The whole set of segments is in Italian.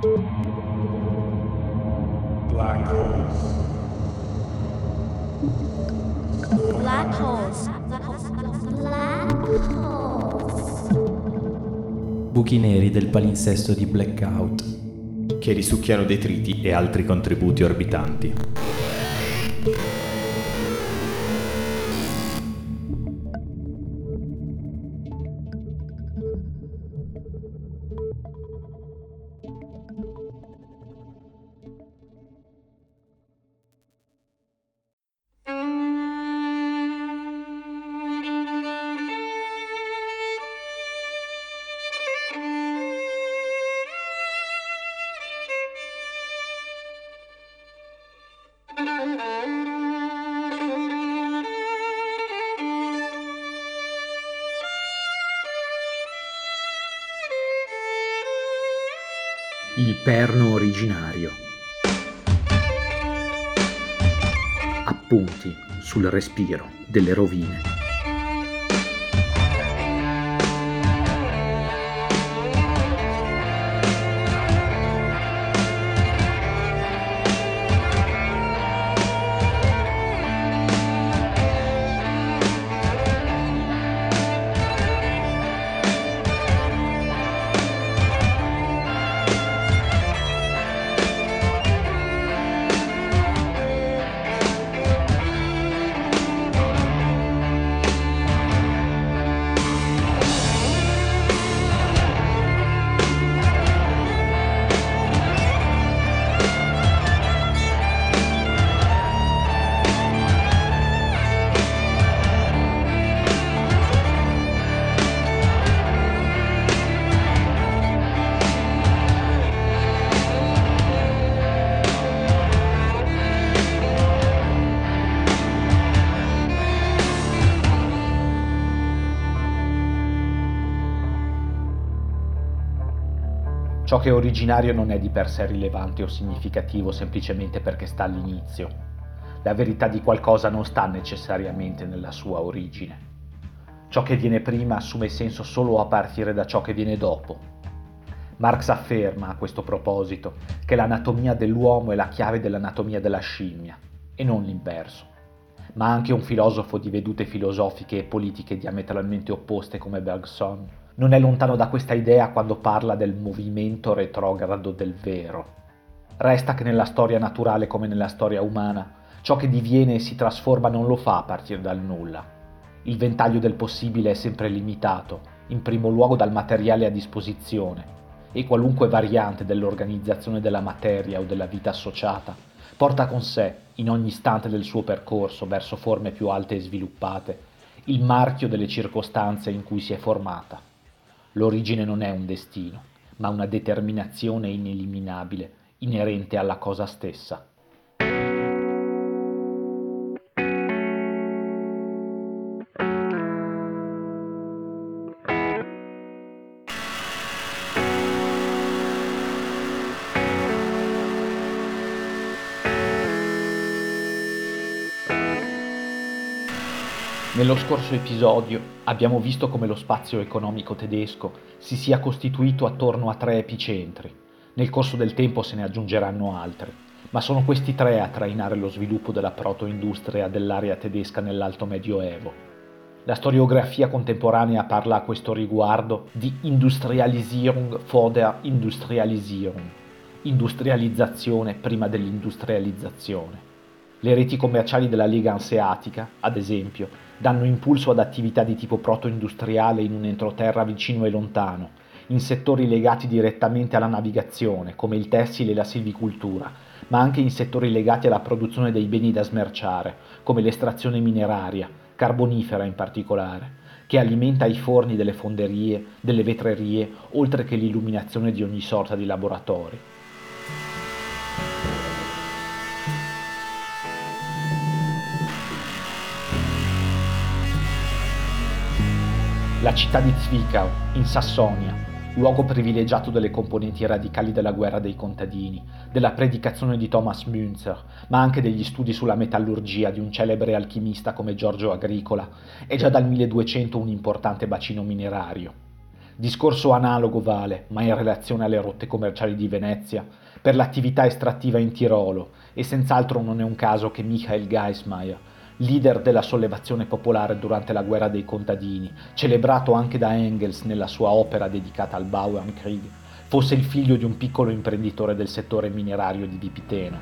Black holes. Black holes. Black holes. Buchi neri del palinsesto di Blackout, che risucchiano detriti e altri contributi orbitanti. Il perno originario. Appunti sul respiro delle rovine. Ciò che è originario non è di per sé rilevante o significativo semplicemente perché sta all'inizio. La verità di qualcosa non sta necessariamente nella sua origine. Ciò che viene prima assume senso solo a partire da ciò che viene dopo. Marx afferma a questo proposito che l'anatomia dell'uomo è la chiave dell'anatomia della scimmia, e non l'inverso. Ma anche un filosofo di vedute filosofiche e politiche diametralmente opposte come Bergson non è lontano da questa idea quando parla del movimento retrogrado del vero. Resta che nella storia naturale come nella storia umana, ciò che diviene e si trasforma non lo fa a partire dal nulla. Il ventaglio del possibile è sempre limitato, in primo luogo dal materiale a disposizione, e qualunque variante dell'organizzazione della materia o della vita associata porta con sé, in ogni istante del suo percorso verso forme più alte e sviluppate, il marchio delle circostanze in cui si è formata. L'origine non è un destino, ma una determinazione ineliminabile, inerente alla cosa stessa. Nello scorso episodio abbiamo visto come lo spazio economico tedesco si sia costituito attorno a 3 epicentri. Nel corso del tempo se ne aggiungeranno altri, ma sono questi 3 a trainare lo sviluppo della proto-industria dell'area tedesca nell'Alto Medioevo. La storiografia contemporanea parla a questo riguardo di Industrialisierung vor der Industrialisierung, industrializzazione prima dell'industrializzazione. Le reti commerciali della Lega Anseatica, ad esempio, danno impulso ad attività di tipo proto-industriale in un entroterra vicino e lontano, in settori legati direttamente alla navigazione, come il tessile e la silvicoltura, ma anche in settori legati alla produzione dei beni da smerciare, come l'estrazione mineraria, carbonifera in particolare, che alimenta i forni delle fonderie, delle vetrerie, oltre che l'illuminazione di ogni sorta di laboratori. La città di Zwickau, in Sassonia, luogo privilegiato delle componenti radicali della guerra dei contadini, della predicazione di Thomas Münzer, ma anche degli studi sulla metallurgia di un celebre alchimista come Giorgio Agricola, è già dal 1200 un importante bacino minerario. Discorso analogo vale, ma in relazione alle rotte commerciali di Venezia, per l'attività estrattiva in Tirolo, e senz'altro non è un caso che Michael Geismar, leader della sollevazione popolare durante la guerra dei contadini, celebrato anche da Engels nella sua opera dedicata al Bauernkrieg, fosse il figlio di un piccolo imprenditore del settore minerario di Vipiteno.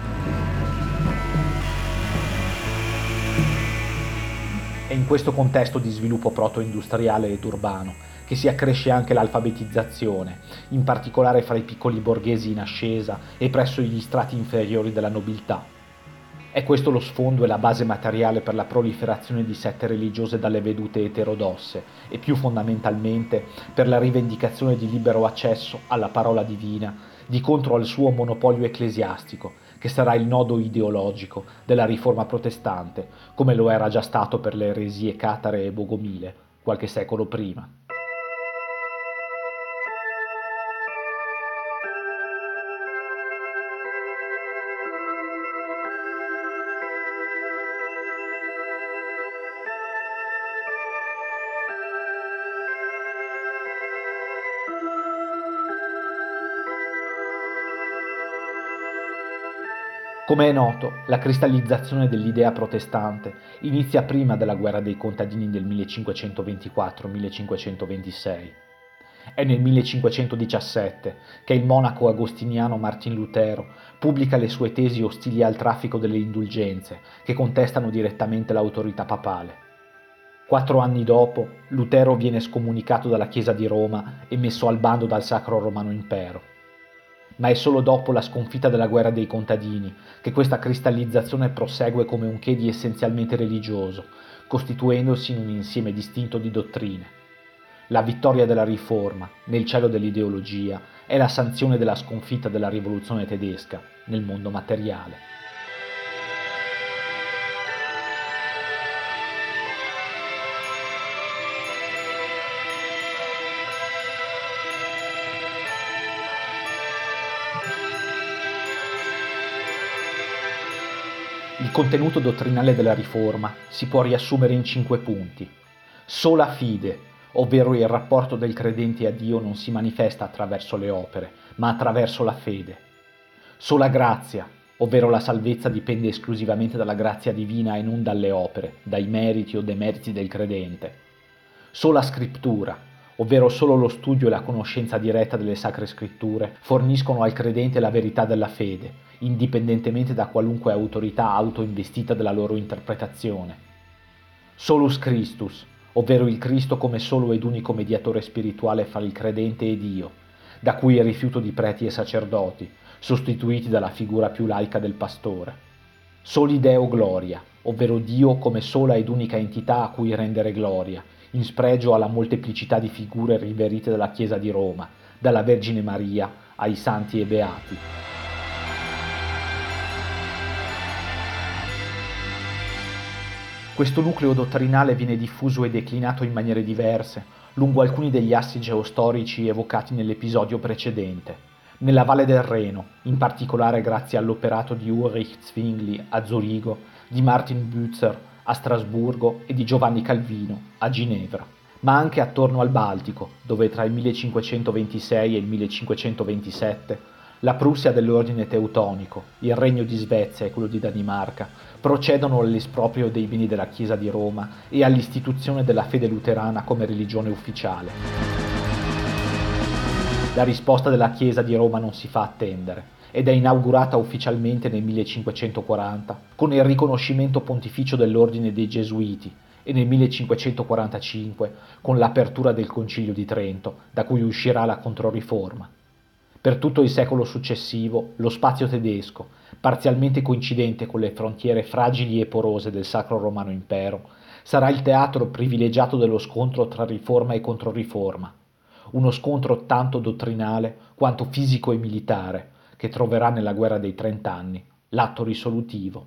È in questo contesto di sviluppo proto-industriale ed urbano che si accresce anche l'alfabetizzazione, in particolare fra i piccoli borghesi in ascesa e presso gli strati inferiori della nobiltà. È questo lo sfondo e la base materiale per la proliferazione di sette religiose dalle vedute eterodosse e più fondamentalmente per la rivendicazione di libero accesso alla parola divina di contro al suo monopolio ecclesiastico, che sarà il nodo ideologico della riforma protestante, come lo era già stato per le eresie catare e bogomile qualche secolo prima. Come è noto, la cristallizzazione dell'idea protestante inizia prima della guerra dei contadini del 1524-1526. È nel 1517 che il monaco agostiniano Martin Lutero pubblica le sue tesi ostili al traffico delle indulgenze, che contestano direttamente l'autorità papale. 4 anni dopo, Lutero viene scomunicato dalla Chiesa di Roma e messo al bando dal Sacro Romano Impero. Ma è solo dopo la sconfitta della guerra dei contadini che questa cristallizzazione prosegue come un che di essenzialmente religioso, costituendosi in un insieme distinto di dottrine. La vittoria della riforma, nel cielo dell'ideologia, è la sanzione della sconfitta della rivoluzione tedesca nel mondo materiale. Il contenuto dottrinale della Riforma si può riassumere in 5 punti. Sola fide, ovvero il rapporto del credente a Dio non si manifesta attraverso le opere, ma attraverso la fede. Sola grazia, ovvero la salvezza dipende esclusivamente dalla grazia divina e non dalle opere, dai meriti o demeriti del credente. Sola scrittura, ovvero solo lo studio e la conoscenza diretta delle sacre scritture forniscono al credente la verità della fede, indipendentemente da qualunque autorità autoinvestita della loro interpretazione. Solus Christus, ovvero il Cristo come solo ed unico mediatore spirituale fra il credente e Dio, da cui il rifiuto di preti e sacerdoti, sostituiti dalla figura più laica del pastore. Soli Deo Gloria, ovvero Dio come sola ed unica entità a cui rendere gloria, in spregio alla molteplicità di figure riverite dalla Chiesa di Roma, dalla Vergine Maria ai santi e beati. Questo nucleo dottrinale viene diffuso e declinato in maniere diverse lungo alcuni degli assi geostorici evocati nell'episodio precedente. Nella Valle del Reno, in particolare grazie all'operato di Ulrich Zwingli a Zurigo, di Martin Bucer a Strasburgo e di Giovanni Calvino a Ginevra, ma anche attorno al Baltico, dove tra il 1526 e il 1527 la Prussia dell'ordine teutonico, il Regno di Svezia e quello di Danimarca procedono all'esproprio dei beni della Chiesa di Roma e all'istituzione della fede luterana come religione ufficiale. La risposta della Chiesa di Roma non si fa attendere ed è inaugurata ufficialmente nel 1540 con il riconoscimento pontificio dell'ordine dei Gesuiti e nel 1545 con l'apertura del Concilio di Trento, da cui uscirà la Controriforma. Per tutto il secolo successivo, lo spazio tedesco, parzialmente coincidente con le frontiere fragili e porose del Sacro Romano Impero, sarà il teatro privilegiato dello scontro tra riforma e controriforma, uno scontro tanto dottrinale quanto fisico e militare, che troverà nella guerra dei 30 anni l'atto risolutivo.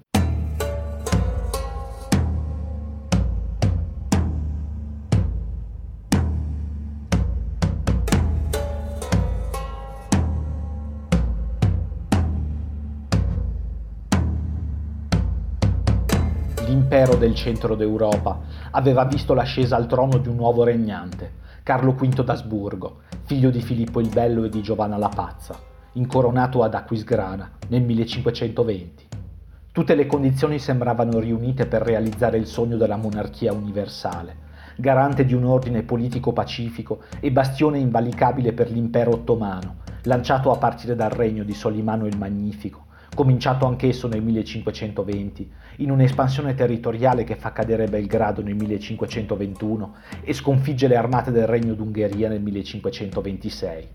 L'impero del centro d'Europa aveva visto l'ascesa al trono di un nuovo regnante, Carlo V d'Asburgo, figlio di Filippo il Bello e di Giovanna la Pazza, incoronato ad Aquisgrana nel 1520. Tutte le condizioni sembravano riunite per realizzare il sogno della monarchia universale, garante di un ordine politico pacifico e bastione invalicabile per l'impero ottomano, lanciato a partire dal regno di Solimano il Magnifico, cominciato anch'esso nel 1520, in un'espansione territoriale che fa cadere Belgrado nel 1521 e sconfigge le armate del Regno d'Ungheria nel 1526.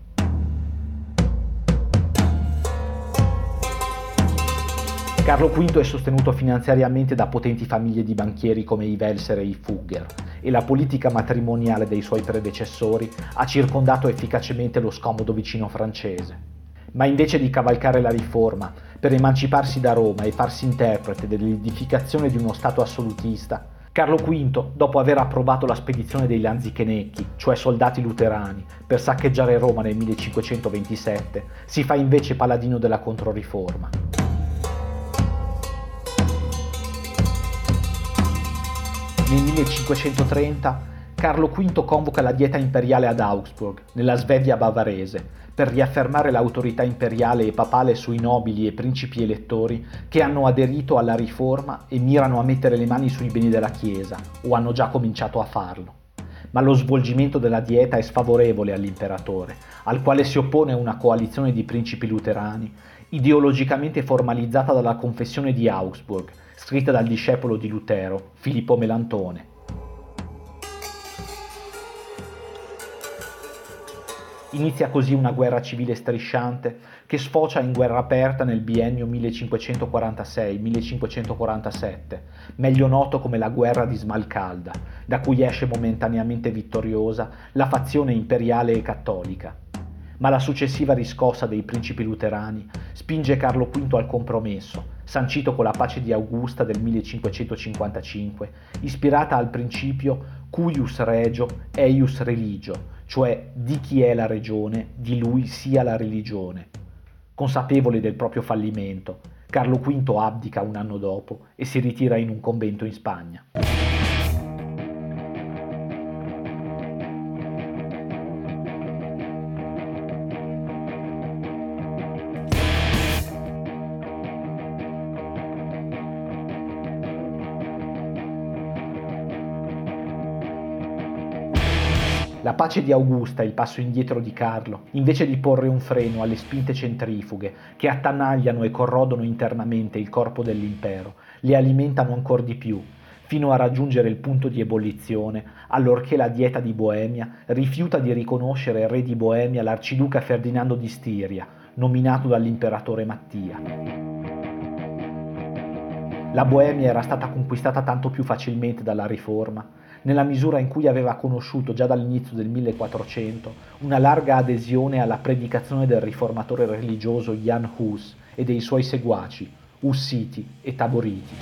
Carlo V è sostenuto finanziariamente da potenti famiglie di banchieri come i Welser e i Fugger, e la politica matrimoniale dei suoi predecessori ha circondato efficacemente lo scomodo vicino francese. Ma invece di cavalcare la riforma per emanciparsi da Roma e farsi interprete dell'edificazione di uno Stato assolutista, Carlo V, dopo aver approvato la spedizione dei Lanzichenecchi, cioè soldati luterani, per saccheggiare Roma nel 1527, si fa invece paladino della Controriforma. Nel 1530 Carlo V convoca la Dieta imperiale ad Augsburg, nella Svevia bavarese, per riaffermare l'autorità imperiale e papale sui nobili e principi elettori che hanno aderito alla riforma e mirano a mettere le mani sui beni della Chiesa, o hanno già cominciato a farlo. Ma lo svolgimento della Dieta è sfavorevole all'imperatore, al quale si oppone una coalizione di principi luterani, ideologicamente formalizzata dalla Confessione di Augsburg, scritta dal discepolo di Lutero, Filippo Melantone. Inizia così una guerra civile strisciante che sfocia in guerra aperta nel biennio 1546-1547, meglio noto come la guerra di Smalcalda, da cui esce momentaneamente vittoriosa la fazione imperiale e cattolica. Ma la successiva riscossa dei principi luterani spinge Carlo V al compromesso, sancito con la pace di Augusta del 1555, ispirata al principio cuius regio, eius religio, cioè di chi è la regione, di lui sia la religione. Consapevole del proprio fallimento, Carlo V abdica un anno dopo e si ritira in un convento in Spagna. La pace di Augusta e il passo indietro di Carlo, invece di porre un freno alle spinte centrifughe che attanagliano e corrodono internamente il corpo dell'impero, le alimentano ancor di più, fino a raggiungere il punto di ebollizione, allorché la Dieta di Boemia rifiuta di riconoscere re di Boemia l'arciduca Ferdinando di Stiria, nominato dall'imperatore Mattia. La Boemia era stata conquistata tanto più facilmente dalla riforma, nella misura in cui aveva conosciuto già dall'inizio del 1400 una larga adesione alla predicazione del riformatore religioso Jan Hus e dei suoi seguaci, Ussiti e Taboriti.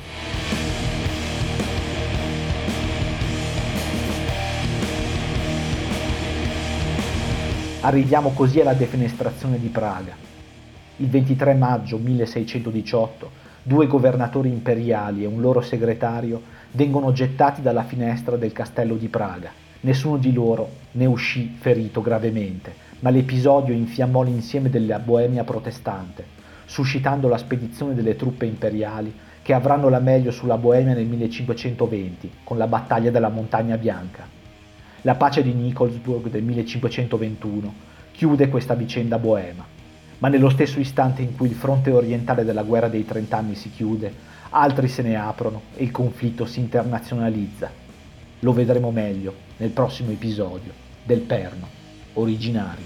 Arriviamo così alla defenestrazione di Praga. Il 23 maggio 1618 2 governatori imperiali e un loro segretario vengono gettati dalla finestra del castello di Praga. Nessuno di loro ne uscì ferito gravemente, ma l'episodio infiammò l'insieme della Boemia protestante, suscitando la spedizione delle truppe imperiali che avranno la meglio sulla Boemia nel 1520 con la battaglia della Montagna Bianca. La pace di Nikolsburg del 1521 chiude questa vicenda boema, ma nello stesso istante in cui il fronte orientale della guerra dei 30 anni si chiude, altri se ne aprono e il conflitto si internazionalizza. Lo vedremo meglio nel prossimo episodio del Perno originario.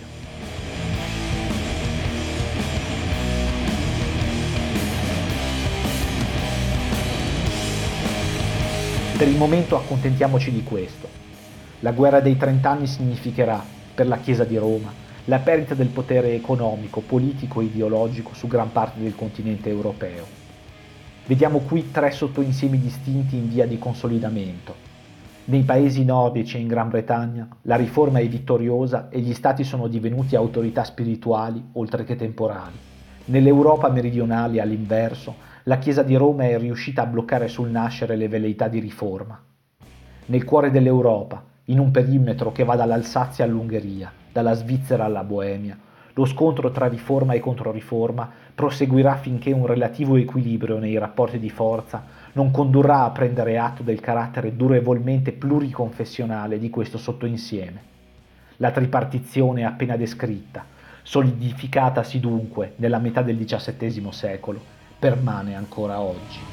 Per il momento accontentiamoci di questo. La guerra dei 30 anni significherà, per la Chiesa di Roma, la perdita del potere economico, politico e ideologico su gran parte del continente europeo. Vediamo qui 3 sottoinsiemi distinti in via di consolidamento. Nei paesi nordici e in Gran Bretagna la riforma è vittoriosa e gli stati sono divenuti autorità spirituali oltre che temporali. Nell'Europa meridionale, all'inverso, la Chiesa di Roma è riuscita a bloccare sul nascere le velleità di riforma. Nel cuore dell'Europa, in un perimetro che va dall'Alsazia all'Ungheria, dalla Svizzera alla Boemia. Lo scontro tra riforma e controriforma proseguirà finché un relativo equilibrio nei rapporti di forza non condurrà a prendere atto del carattere durevolmente pluriconfessionale di questo sottoinsieme. La tripartizione appena descritta, solidificatasi dunque nella metà del XVII secolo, permane ancora oggi.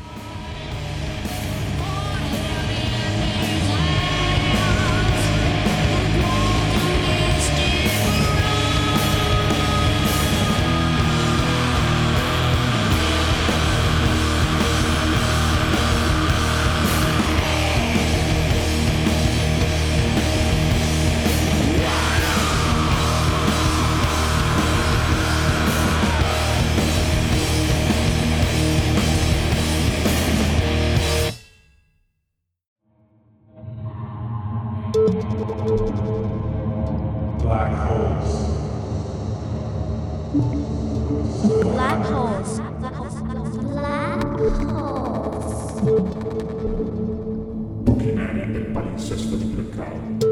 Black holes. Black holes. Black holes. Buchi neri del palinsesto di Blackout.